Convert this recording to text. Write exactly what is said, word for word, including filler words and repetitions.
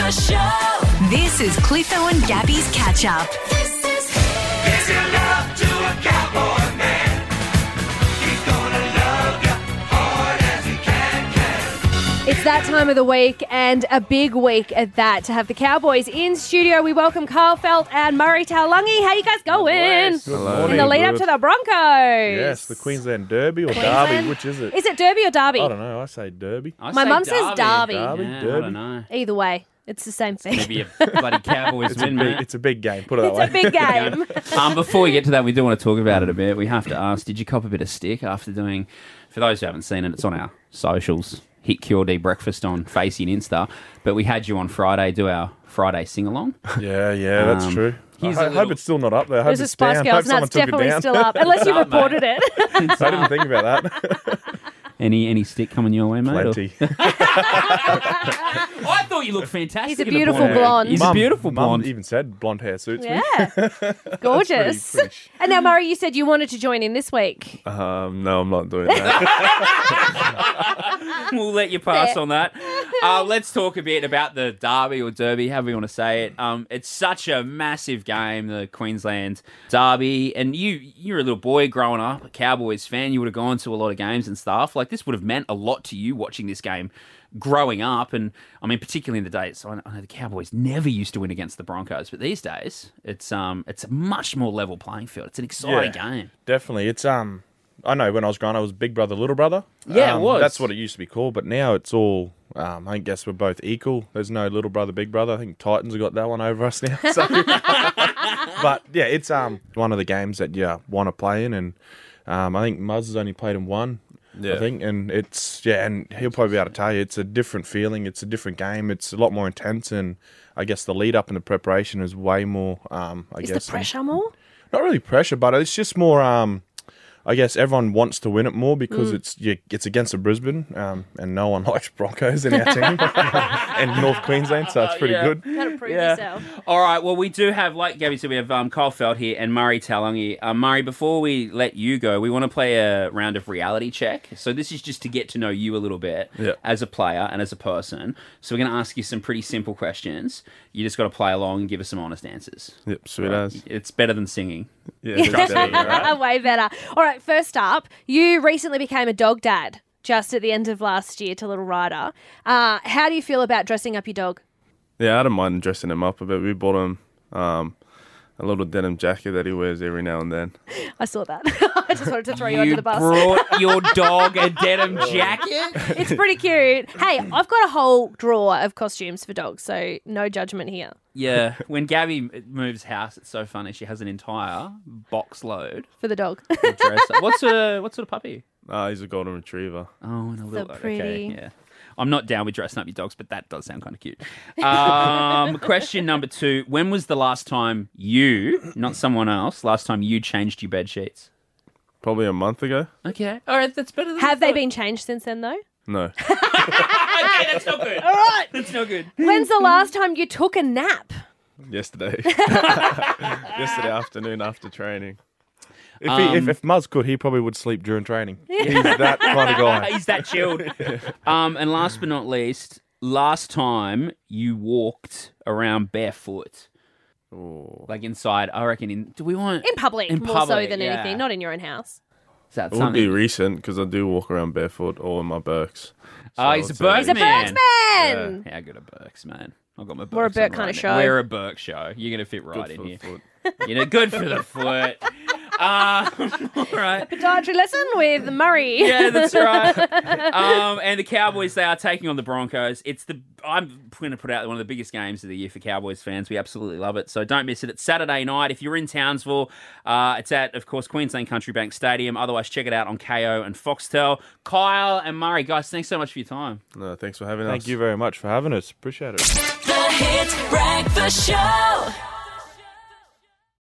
Breakfast Show. This is Cliffo and Gabby's Catch Up. This is Is your love to a cowboy man? He's gonna love you hard as he can, can. It's that time of the week, and a big week at that, to have the Cowboys in studio. We welcome Kyle Feldt and Murray Taulagi. How you guys going? Hello. In the lead up to the Broncos. Yes, the Queensland Derby or Queensland? Derby, which is it? Is it Derby or Derby? I don't know. I say Derby. I My say mum says Derby. Derby, Yeah, I Derby. don't know. Either way, it's the same thing. Maybe a bloody Cowboys It's a, win, big, mate. it's a big game. Put it that It's way. a big game. Um, before we get to that, we do want to talk about it a bit. We have to ask, did you cop a bit of stick after doing, for those who haven't seen it, it's on our socials, hit Q D Breakfast on Facey and Insta, but we had you on Friday do our Friday sing-along. Yeah, yeah, that's Um, true. I here's ho- a hope little- it's still not up there. I hope There's a it's Spice down. Girls, Hope and someone that's took it definitely down. still up, unless you It's up, reported it. I didn't think about that. Any any stick coming your way, mate? or- Plenty. I thought you looked fantastic. He's a in the beautiful blonde hair. blonde. He's Mum- a beautiful Mum blonde. even said blonde hair suits me. Yeah. Gorgeous. pretty- pretty- And now, Murray, you said you wanted to join in this week. Um, no, I'm not doing that. We'll let you pass Fair. on that. Uh, let's talk a bit about the Derby or Derby, however you want to say it. Um, it's such a massive game, the Queensland Derby. And you, you're a little boy growing up, a Cowboys fan. You would have gone to a lot of games and stuff. Like, this would have meant a lot to you watching this game growing up. And, I mean, particularly in the days, I know I know the Cowboys never used to win against the Broncos. But these days, it's um, it's a much more level playing field. It's an exciting Yeah. game. Definitely. It's um I know when I was growing up it was Big Brother, Little Brother. Yeah, it Um, was. That's what it used to be called, but now it's all um, I guess we're both equal. There's no Little Brother, Big Brother. I think Titans have got that one over us now. So. But yeah, it's um one of the games that you want to play in, and um, I think Muzz has only played in one. Yeah. I think, and it's yeah, and he'll probably be able to tell you it's a different feeling. It's a different game. It's a lot more intense, and I guess the lead up and the preparation is way more. Um, I Is guess the pressure more? not really pressure, but it's just more. Um, I guess everyone wants to win it more Mm. because it's you, it's against the Brisbane, um, and no one likes Broncos in our team, and North Queensland, so it's pretty Yeah. good. Got to prove Yeah. yourself. All right. Well, we do have, like Gabby said, we have um, Kyle Feldt here and Murray Taulagi. Uh, Murray, before we let you go, we want to play a round of reality check. So this is just to get to know you a little bit Yeah. as a player and as a person. So we're going to ask you some pretty simple questions. You just got to play along and give us some honest answers. Yep, sweet Right? as. It's better than singing. Yeah, Trust me, right? Way better. All right, first up, you recently became a dog dad just at the end of last year to Little Ryder. Uh, how do you feel about dressing up your dog? Yeah, I don't mind dressing him up a bit. We bought him um, a little denim jacket that he wears every now and then. I saw that. I just wanted to throw you, under the bus. brought your dog a denim jacket? It's pretty cute. Hey, I've got a whole drawer of costumes for dogs, so no judgment here. Yeah. When Gabby moves house, it's so funny. She has an entire box load For the dog. of dress up. What's a, what sort of puppy? Uh, he's a golden retriever. Oh, and a little pretty. Okay, yeah. I'm not down with dressing up your dogs, but that does sound kind of cute. Um, question number two: when was the last time you, not someone else, last time you changed your bed sheets? Probably a month ago. Okay, all right, that's better than Have they been changed since then, though? No. Okay, that's not good. All right, that's not good. When's the last time you took a nap? Yesterday. Yesterday afternoon after training. If, he, if Um, if Muzz could, he probably would sleep during training. He's that kind of guy. He's that chilled. Um, and last but not least, last time you walked around barefoot, Oh. like inside, I reckon. In do we want In public, In more so public, than yeah. anything, not in your own house. Is that It would something? be recent because I do walk around barefoot or in my Birks. Oh, he's a I'd say- Burke He's a man. Berksman! Yeah, good at Burks, man. I've got my Burks We're a on Burke right kind of now. show. We're a Burke show. You're going to fit Good right in for the here. foot. You know, good for the foot. Um, all right. Podiatry lesson with Murray. Yeah, that's right. Um, and the Cowboys, they are taking on the Broncos. It's the I'm going to put out one of the biggest games of the year for Cowboys fans. We absolutely love it. So don't miss it. It's Saturday night. If you're in Townsville, uh, it's at, of course, Queensland Country Bank Stadium. Otherwise, check it out on K O and Foxtel. Kyle and Murray, guys, thanks so much for your time. No, thanks for having us. Thank you very much for having us. Appreciate it. The Hit Breakfast Show.